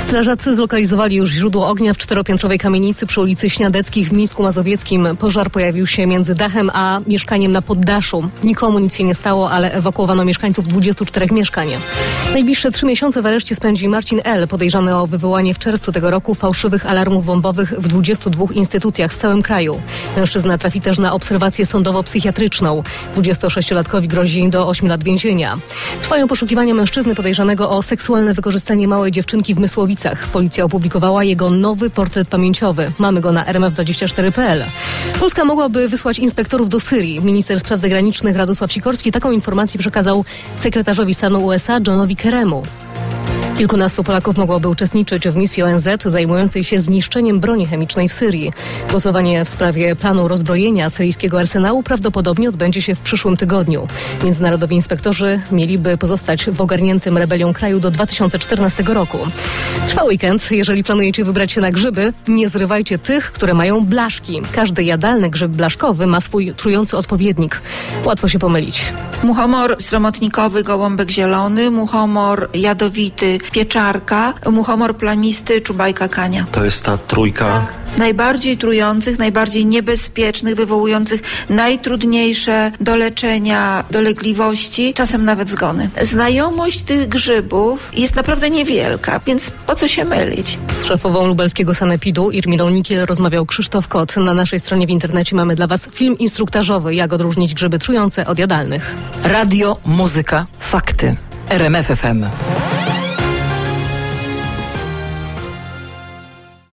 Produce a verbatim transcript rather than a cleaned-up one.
Strażacy zlokalizowali już źródło ognia w czteropiętrowej kamienicy przy ulicy Śniadeckich w Mińsku Mazowieckim. Pożar pojawił się między dachem a mieszkaniem na poddaszu. Nikomu nic się nie stało, ale ewakuowano mieszkańców dwudziestu czterech mieszkań. Najbliższe trzy miesiące w areszcie spędzi Marcin L., podejrzany o wywołanie w czerwcu tego roku fałszywych alarmów bombowych w dwudziestu dwóch instytucjach w całym kraju. Mężczyzna trafi też na obserwację sądowo-psychiatryczną. dwudziestosześciolatkowi grozi do ośmiu lat więzienia. Trwają poszukiwania mężczyzny podejrzanego o seksualne wykorzystanie małej dziewczynki w Mysłowicach. Policja opublikowała jego nowy portret pamięciowy. Mamy go na r m f dwadzieścia cztery kropka p l. Polska mogłaby wysłać inspektorów do Syrii. Minister spraw zagranicznych Radosław Sikorski taką informację przekazał sekretarzowi stanu U S A Johnowi Kerry'emu. Kilkunastu Polaków mogłoby uczestniczyć w misji O N Z zajmującej się zniszczeniem broni chemicznej w Syrii. Głosowanie w sprawie planu rozbrojenia syryjskiego arsenału prawdopodobnie odbędzie się w przyszłym tygodniu. Międzynarodowi inspektorzy mieliby pozostać w ogarniętym rebelią kraju do dwa tysiące czternastego roku. Trwa weekend. Jeżeli planujecie wybrać się na grzyby, nie zrywajcie tych, które mają blaszki. Każdy jadalny grzyb blaszkowy ma swój trujący odpowiednik. Łatwo się pomylić. Muchomor sromotnikowy, gołąbek zielony, muchomor jadowity, pieczarka, muchomor plamisty, czubajka kania. To jest ta trójka. Tak. Najbardziej trujących, najbardziej niebezpiecznych, wywołujących najtrudniejsze do leczenia dolegliwości, czasem nawet zgony. Znajomość tych grzybów jest naprawdę niewielka, więc po co się mylić? Z szefową lubelskiego sanepidu Irmilą Nikiel rozmawiał Krzysztof Kot. Na naszej stronie w internecie mamy dla Was film instruktażowy, jak odróżnić grzyby trujące od jadalnych. Radio, muzyka, fakty. R M F F M.